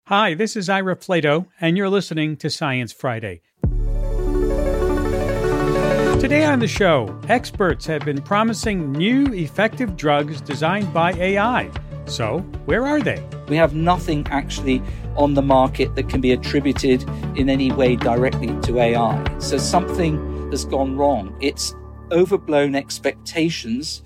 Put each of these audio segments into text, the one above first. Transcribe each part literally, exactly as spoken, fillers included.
Hi, this is Ira Flato, and you're listening to Science Friday. Today on the show, experts have been promising new effective drugs designed by A I. So, where are they? We have nothing actually on the market that can be attributed in any way directly to A I. So something has gone wrong. It's overblown expectations.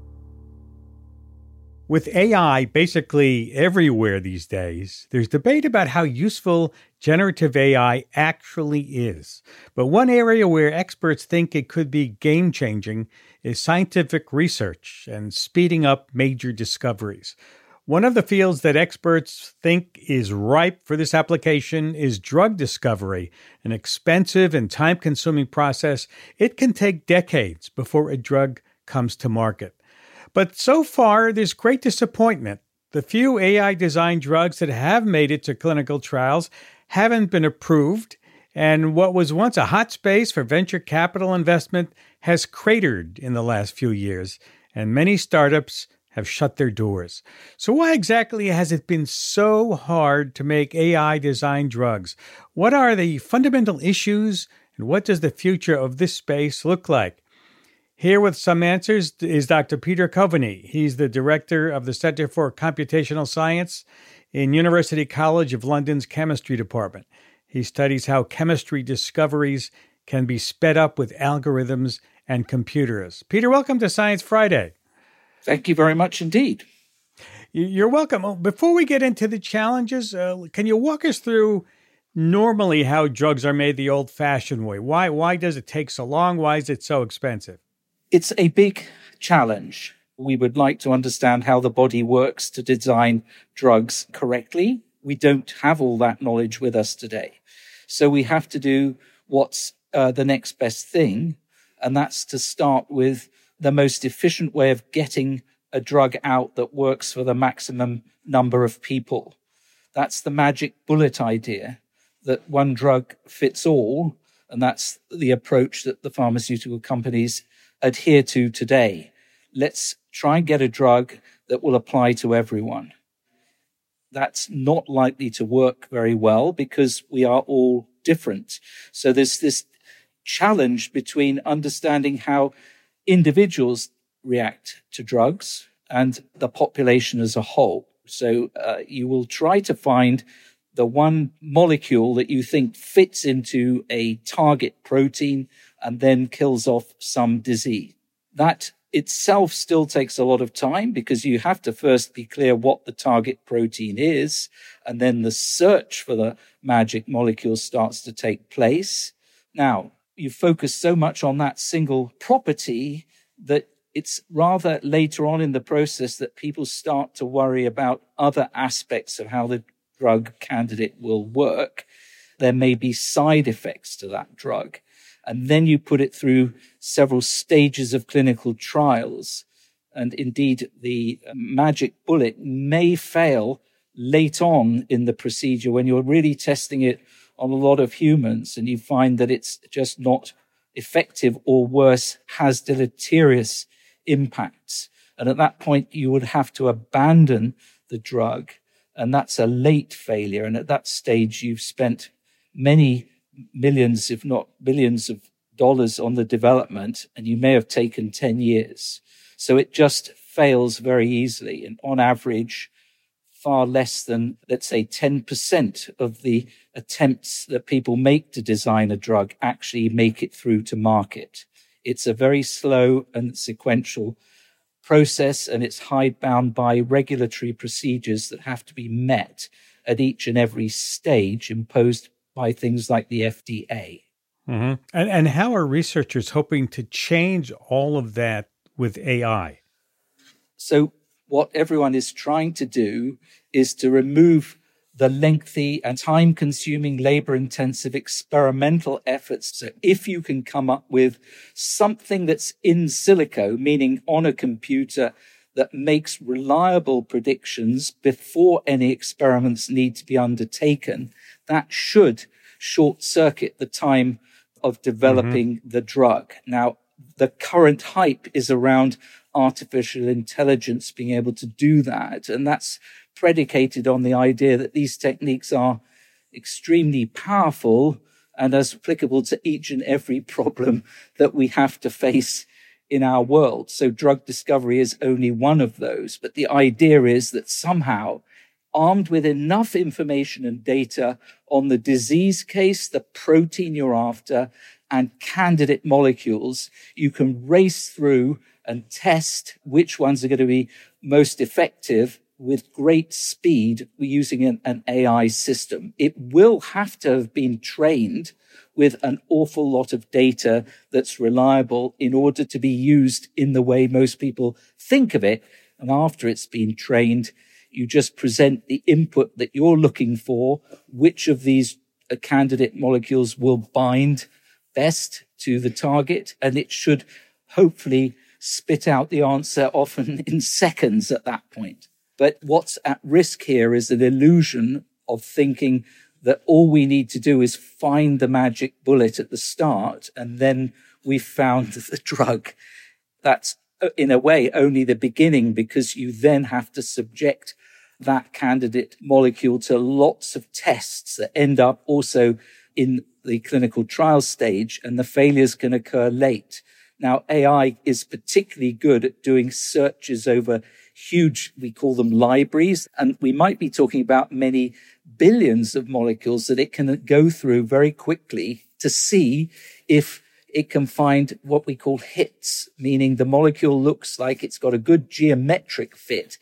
With A I basically everywhere these days, there's debate about how useful generative A I actually is. But one area where experts think it could be game-changing is scientific research and speeding up major discoveries. One of the fields that experts think is ripe for this application is drug discovery, an expensive and time-consuming process. It can take decades before a drug comes to market. But so far, there's great disappointment. The few A I-designed drugs that have made it to clinical trials haven't been approved, and what was once a hot space for venture capital investment has cratered in the last few years, and many startups have shut their doors. So why exactly has it been so hard to make A I-designed drugs? What are the fundamental issues, and what does the future of this space look like? Here with some answers is Doctor Peter Coveney. He's the director of the Center for Computational Science in University College of London's Chemistry Department. He studies how chemistry discoveries can be sped up with algorithms and computers. Peter, welcome to Science Friday. Thank you very much indeed. You're welcome. Before we get into the challenges, uh, can you walk us through normally how drugs are made the old-fashioned way? Why, why does it take so long? Why is it so expensive? It's a big challenge. We would like to understand how the body works to design drugs correctly. We don't have all that knowledge with us today. So we have to do what's uh, the next best thing, and that's to start with the most efficient way of getting a drug out that works for the maximum number of people. That's the magic bullet idea, that one drug fits all, and that's the approach that the pharmaceutical companies adhere to today. Let's try and get a drug that will apply to everyone. That's not likely to work very well because we are all different. So there's this challenge between understanding how individuals react to drugs and the population as a whole. So uh, you will try to find the one molecule that you think fits into a target protein and then kills off some disease. That itself still takes a lot of time because you have to first be clear what the target protein is, and then the search for the magic molecule starts to take place. Now, you focus so much on that single property that it's rather later on in the process that people start to worry about other aspects of how the drug candidate will work. There may be side effects to that drug. And then you put it through several stages of clinical trials. And indeed, the magic bullet may fail late on in the procedure when you're really testing it on a lot of humans and you find that it's just not effective or worse, has deleterious impacts. And at that point, you would have to abandon the drug. And that's a late failure. And at that stage, you've spent many millions, if not billions of dollars on the development, and you may have taken ten years. So it just fails very easily. And on average, far less than, let's say, ten percent of the attempts that people make to design a drug actually make it through to market. It's a very slow and sequential process, and it's hidebound by regulatory procedures that have to be met at each and every stage imposed by things like the F D A. Mm-hmm. And, and how are researchers hoping to change all of that with A I? So what everyone is trying to do is to remove the lengthy and time-consuming, labor-intensive experimental efforts. So if you can come up with something that's in silico, meaning on a computer, that makes reliable predictions before any experiments need to be undertaken, that should short-circuit the time of developing mm-hmm. the drug. Now, the current hype is around artificial intelligence being able to do that, and that's predicated on the idea that these techniques are extremely powerful and as applicable to each and every problem that we have to face in our world. So drug discovery is only one of those. But the idea is that somehow, armed with enough information and data on the disease case, the protein you're after, and candidate molecules, you can race through and test which ones are going to be most effective with great speed using an, an A I system. It will have to have been trained with an awful lot of data that's reliable in order to be used in the way most people think of it. And after it's been trained, you just present the input that you're looking for, which of these uh, candidate molecules will bind best to the target, and it should hopefully spit out the answer often in seconds at that point. But what's at risk here is an illusion of thinking that all we need to do is find the magic bullet at the start, and then we've found the drug. That's, in a way, only the beginning, because you then have to subject that candidate molecule to lots of tests that end up also in the clinical trial stage, and the failures can occur late. Now, A I is particularly good at doing searches over huge, we call them libraries, and we might be talking about many billions of molecules that it can go through very quickly to see if it can find what we call hits, meaning the molecule looks like it's got a good geometric fit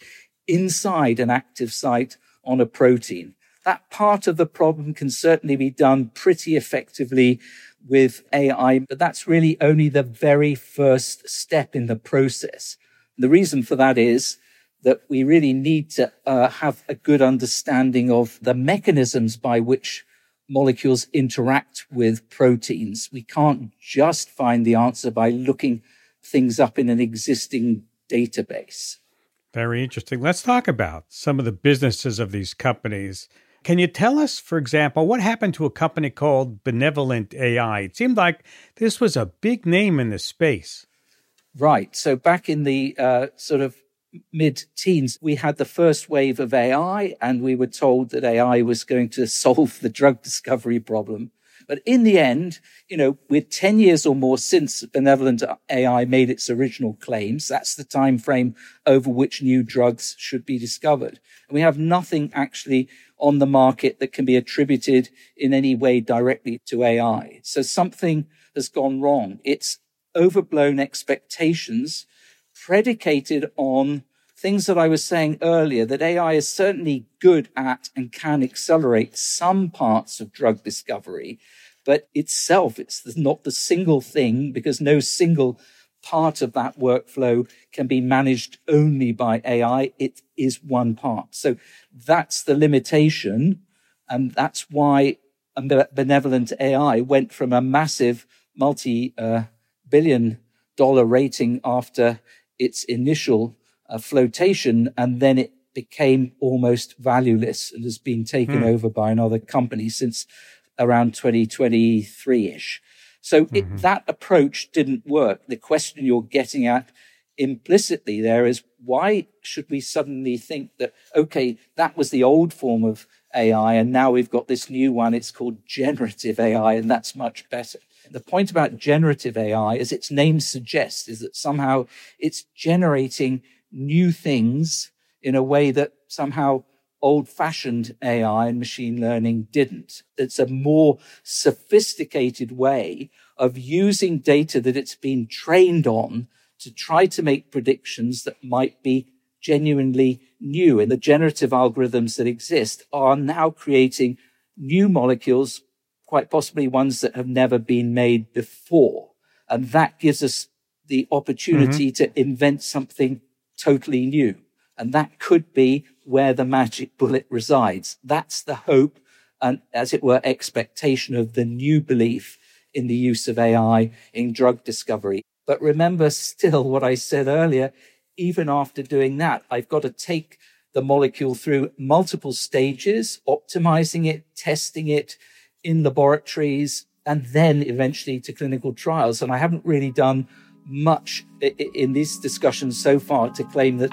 inside an active site on a protein. That part of the problem can certainly be done pretty effectively with A I, but that's really only the very first step in the process. The reason for that is that we really need to uh, have a good understanding of the mechanisms by which molecules interact with proteins. We can't just find the answer by looking things up in an existing database. Very interesting. Let's talk about some of the businesses of these companies. Can you tell us, for example, what happened to a company called Benevolent A I? It seemed like this was a big name in the space. Right. So back in the uh, sort of mid-teens, we had the first wave of A I, and we were told that A I was going to solve the drug discovery problem. But in the end, you know, we're ten years or more since Benevolent A I made its original claims. That's the time frame over which new drugs should be discovered. And we have nothing actually on the market that can be attributed in any way directly to A I. So something has gone wrong. It's overblown expectations predicated on things that I was saying earlier, that A I is certainly good at and can accelerate some parts of drug discovery, but itself, it's not the single thing, because no single part of that workflow can be managed only by A I. It is one part. So that's the limitation. And that's why Benevolent A I went from a massive multi-billion uh, dollar rating after its initial uh, flotation, and then it became almost valueless and has been taken hmm. over by another company since around twenty twenty-three-ish. So mm-hmm. it, that approach didn't work. The question you're getting at implicitly there is, why should we suddenly think that, okay, that was the old form of A I, and now we've got this new one, it's called generative A I, and that's much better. The point about generative A I, as its name suggests, is that somehow it's generating new things in a way that somehow old-fashioned A I and machine learning didn't. It's a more sophisticated way of using data that it's been trained on to try to make predictions that might be genuinely new. And the generative algorithms that exist are now creating new molecules, quite possibly ones that have never been made before. And that gives us the opportunity mm-hmm. to invent something totally new. And that could be where the magic bullet resides. That's the hope and, as it were, expectation of the new belief in the use of A I in drug discovery. But remember still what I said earlier, even after doing that, I've got to take the molecule through multiple stages, optimizing it, testing it in laboratories, and then eventually to clinical trials. And I haven't really done much in these discussions so far to claim that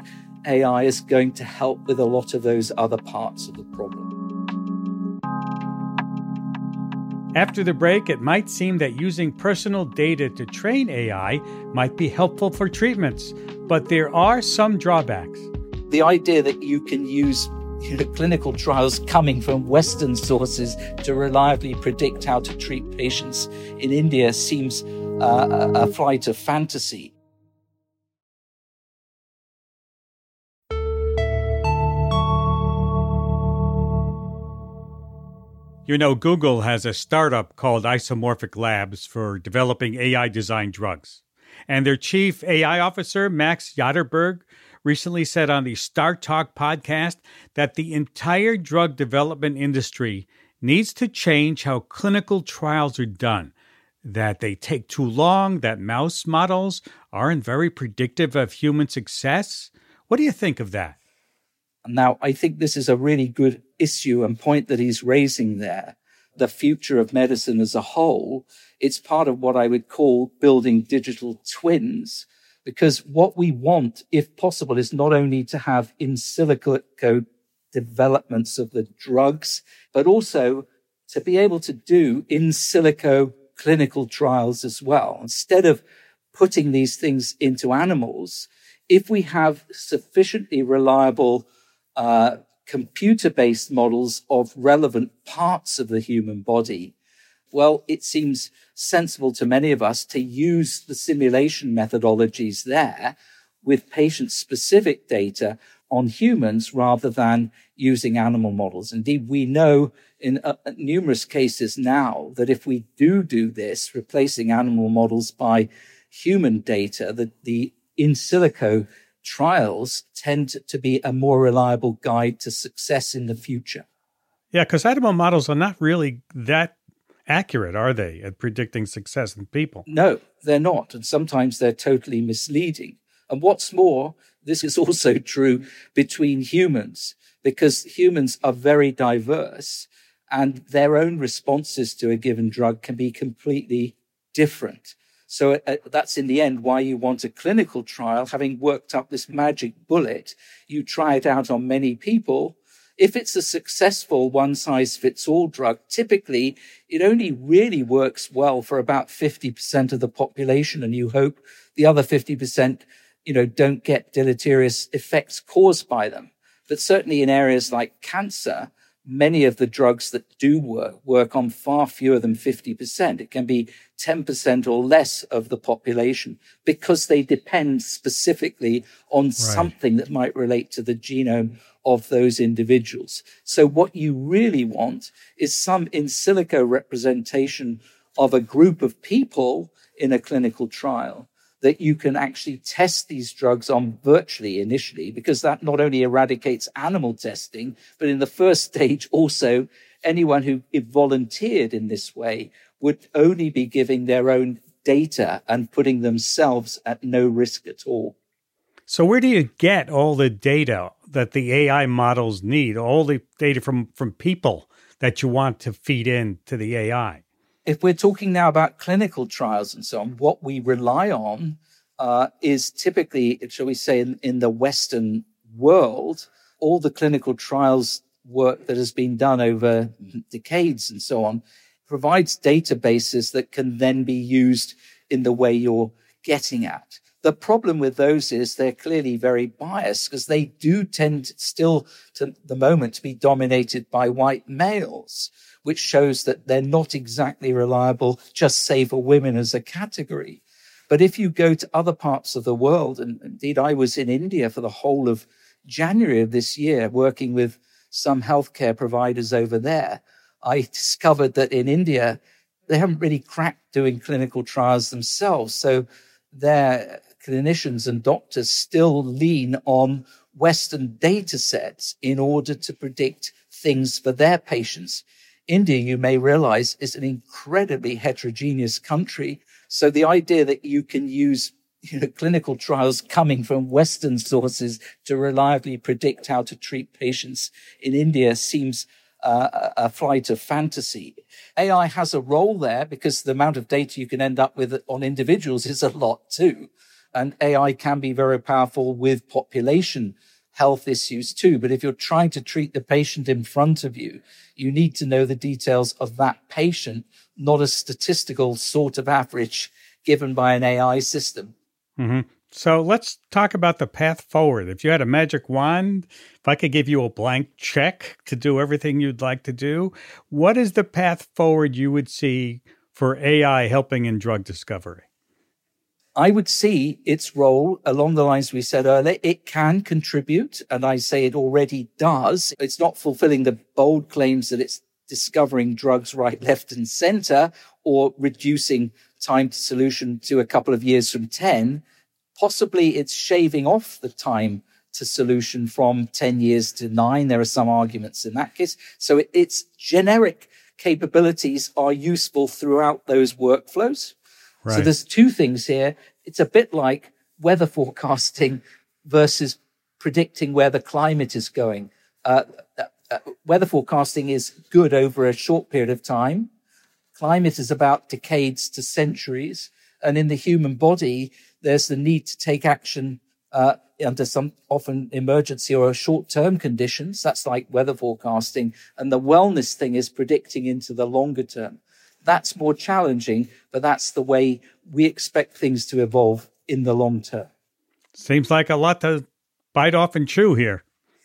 A I is going to help with a lot of those other parts of the problem. After the break, it might seem that using personal data to train A I might be helpful for treatments, but there are some drawbacks. The idea that you can use you know, clinical trials coming from Western sources to reliably predict how to treat patients in India seems uh, a flight of fantasy. You know, Google has a startup called Isomorphic Labs for developing A I-designed drugs. And their chief A I officer, Max Jotterberg, recently said on the Start Talk podcast that the entire drug development industry needs to change how clinical trials are done, that they take too long, that mouse models aren't very predictive of human success. What do you think of that? Now, I think this is a really good issue and point that he's raising there. The future of medicine as a whole, it's part of what I would call building digital twins, because what we want, if possible, is not only to have in silico developments of the drugs, but also to be able to do in silico clinical trials as well. Instead of putting these things into animals, if we have sufficiently reliable Uh, computer-based models of relevant parts of the human body, well, it seems sensible to many of us to use the simulation methodologies there with patient-specific data on humans rather than using animal models. Indeed, we know in uh, numerous cases now that if we do do this, replacing animal models by human data, that the in silico trials tend to be a more reliable guide to success in the future. Yeah, because animal models are not really that accurate, are they, at predicting success in people? No, they're not. And sometimes they're totally misleading. And what's more, this is also true between humans, because humans are very diverse and their own responses to a given drug can be completely different. So uh, that's in the end why you want a clinical trial. Having worked up this magic bullet, you try it out on many people. If it's a successful one-size-fits-all drug, typically it only really works well for about fifty percent of the population, and you hope the other fifty percent, you know, don't get deleterious effects caused by them. But certainly in areas like cancer, many of the drugs that do work work on far fewer than fifty percent. It can be ten percent or less of the population because they depend specifically on right. something that might relate to the genome of those individuals. So what you really want is some in silico representation of a group of people in a clinical trial that you can actually test these drugs on virtually initially, because that not only eradicates animal testing, but in the first stage also anyone who volunteered in this way would only be giving their own data and putting themselves at no risk at all. So where do you get all the data that the A I models need, all the data from, from people that you want to feed in to the A I? If we're talking now about clinical trials and so on, what we rely on uh, is typically, shall we say, in, in the Western world, all the clinical trials work that has been done over decades and so on provides databases that can then be used in the way you're getting at. The problem with those is they're clearly very biased because they do tend still to the moment to be dominated by white males, which shows that they're not exactly reliable, just say for women as a category. But if you go to other parts of the world, and indeed I was in India for the whole of January of this year, working with some healthcare providers over there, I discovered that in India, they haven't really cracked doing clinical trials themselves. So their clinicians and doctors still lean on Western data sets in order to predict things for their patients. India, you may realize, is an incredibly heterogeneous country. So the idea that you can use you know, clinical trials coming from Western sources to reliably predict how to treat patients in India seems uh, a flight of fantasy. A I has a role there because the amount of data you can end up with on individuals is a lot too. And A I can be very powerful with population health issues too. But if you're trying to treat the patient in front of you, you need to know the details of that patient, not a statistical sort of average given by an A I system. Mm-hmm. So let's talk about the path forward. If you had a magic wand, if I could give you a blank check to do everything you'd like to do, what is the path forward you would see for A I helping in drug discovery? I would see its role along the lines we said earlier. It can contribute, and I say it already does. It's not fulfilling the bold claims that it's discovering drugs right, left, and center, or reducing time to solution to a couple of years from ten. Possibly it's shaving off the time to solution from ten years to nine. There are some arguments in that case. So it, its generic capabilities are useful throughout those workflows. Right. So there's two things here. It's a bit like weather forecasting versus predicting where the climate is going. Uh, uh, weather forecasting is good over a short period of time. Climate is about decades to centuries. And in the human body, there's the need to take action uh, under some often emergency or short-term conditions. That's like weather forecasting. And the wellness thing is predicting into the longer term. That's more challenging, but that's the way we expect things to evolve in the long term. Seems like a lot to bite off and chew here.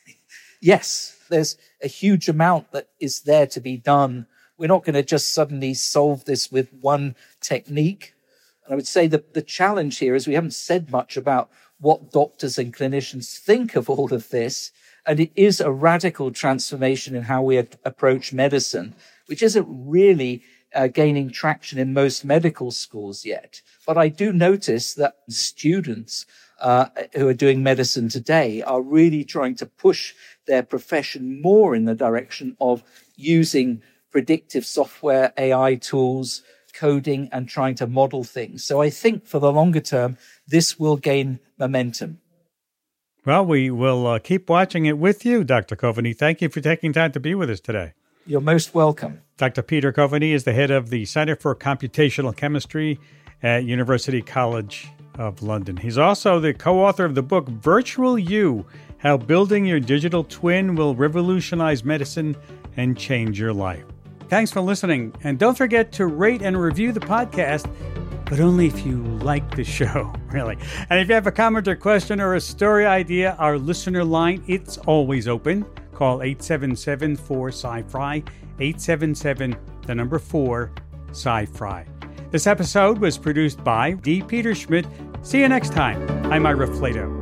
Yes, there's a huge amount that is there to be done. We're not going to just suddenly solve this with one technique. And I would say that the challenge here is we haven't said much about what doctors and clinicians think of all of this. And it is a radical transformation in how we a- approach medicine, which isn't really Uh, gaining traction in most medical schools yet. But I do notice that students uh, who are doing medicine today are really trying to push their profession more in the direction of using predictive software, A I tools, coding, and trying to model things. So I think for the longer term, this will gain momentum. Well, we will uh, keep watching it with you, Doctor Coveney. Thank you for taking time to be with us today. You're most welcome. Doctor Peter Coveney is the head of the Center for Computational Chemistry at University College of London. He's also the co-author of the book Virtual You, How Building Your Digital Twin Will Revolutionize Medicine and Change Your Life. Thanks for listening. And don't forget to rate and review the podcast, but only if you like the show, really. And if you have a comment or question or a story idea, our listener line, it's always open. Call eight seven seven, four, S C I F R I, eight seven seven, the number four, S C I F R I. This episode was produced by D. Peter Schmidt. See you next time. I'm Ira Flato.